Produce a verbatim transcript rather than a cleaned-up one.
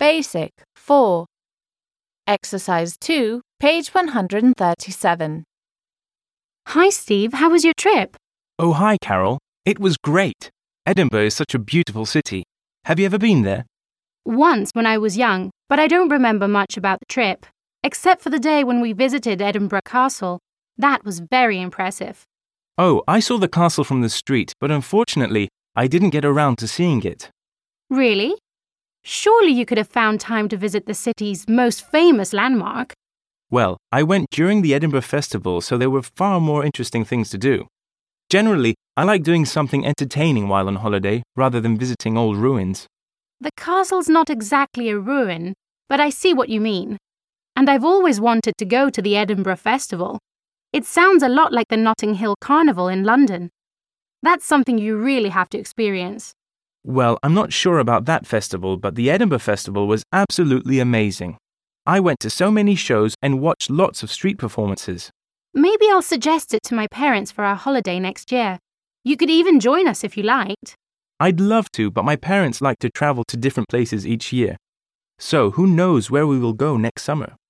Basic four. Exercise two, page one hundred thirty-seven. Hi, Steve. How was your trip? Oh, hi, Carol. It was great. Edinburgh is such a beautiful city. Have you ever been there? Once when I was young, but I don't remember much about the trip, except for the day when we visited Edinburgh Castle. That was very impressive. Oh, I saw the castle from the street, but unfortunately, I didn't get around to seeing it. Really? Surely you could have found time to visit the city's most famous landmark. Well, I went during the Edinburgh Festival, so there were far more interesting things to do. Generally, I like doing something entertaining while on holiday, rather than visiting old ruins. The castle's not exactly a ruin, but I see what you mean. And I've always wanted to go to the Edinburgh Festival. It sounds a lot like the Notting Hill Carnival in London. That's something you really have to experience. Well, I'm not sure about that festival, but the Edinburgh Festival was absolutely amazing. I went to so many shows and watched lots of street performances. Maybe I'll suggest it to my parents for our holiday next year. You could even join us if you liked. I'd love to, but my parents like to travel to different places each year. So who knows where we will go next summer?